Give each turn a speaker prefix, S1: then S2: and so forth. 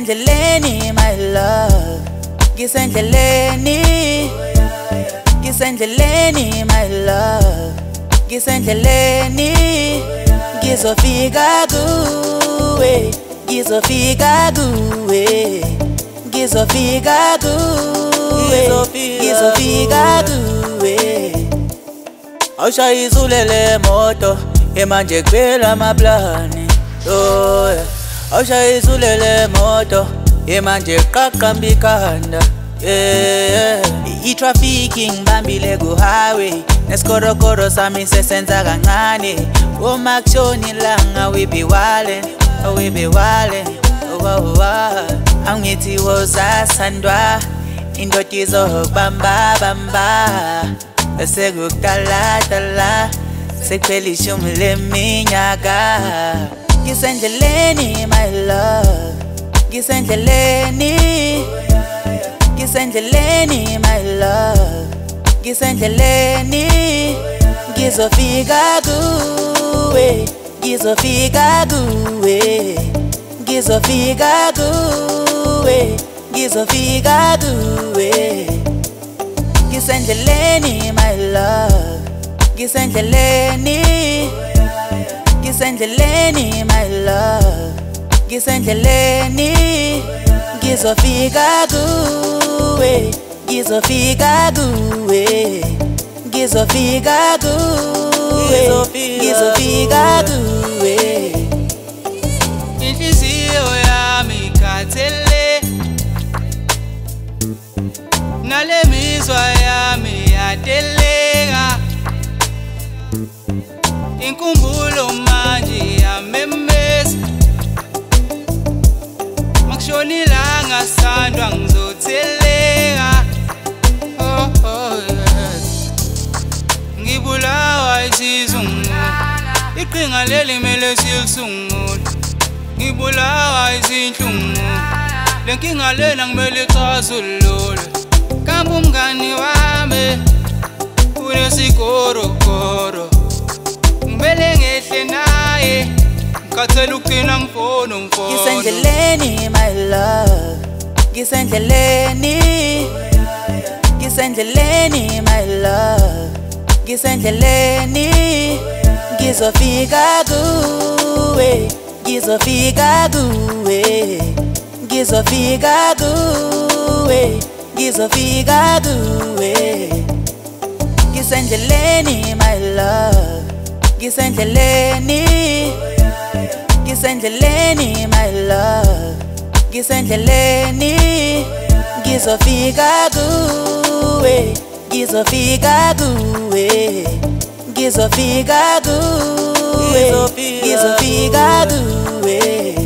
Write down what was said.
S1: Gisendleleni my love, Gisendleleni, Gisendleleni my love, Gisendleleni, ngizofika kuwe, ngizofika kuwe, ngizofika kuwe, ngizofika kuwe. Awushayizulele moto emanje kuphela amaplani, oh awushayizulele moto emanje qaqamba ikhanda, i-traffic ngibambile ku-highway nesikorokoro sami sesenza kancane, uma kushona ilanga we be wildin', angithi wozasandwa indoda izokubamba bamba, sekukudala sekuphela ishumi leminyaka. Gisendleleni my love, Gisendleleni, Gisendleleni my love, Gisendleleni, ngizofika kuwe, ngizofika kuwe, ngizofika kuwe, ngizofika kuwe. Gisendleleni my love, Gisendleleni, Gisendleleni my love, Gisendleleni, ngizofika kuwe, ngizofika kuwe, ngizofika kuwe, ngizofika kuwe.
S2: Inhliziyo yami ikhathele, nale mizwa yami yadeleka, inkumbulo manje yamemeza, makushona ilanga sandwa ngizotheleka, oh yes. Ngibulawa isizungu, iqhinga leli mele silisungule, ngibulawa izinhlungu, lenkinga lena ngimele ixazulule. Kambe umngani wami unesikorokoro, ngimele ngehle naye ngikhathele ukugcina ngifona umfono.
S1: Gisendleleni my love, Gisendleleni, Gisendleleni my love, Gisendleleni, ngizofika kuwe, ngizofika kuwe, ngizofika kuwe, ngizofika kuwe. Gisendleleni my love, Gisendleleni, Gisendleleni my love, Gisendleleni, ngizofika kuwe, ngizofika kuwe, ngizofika kuwe, ngizofika kuwe.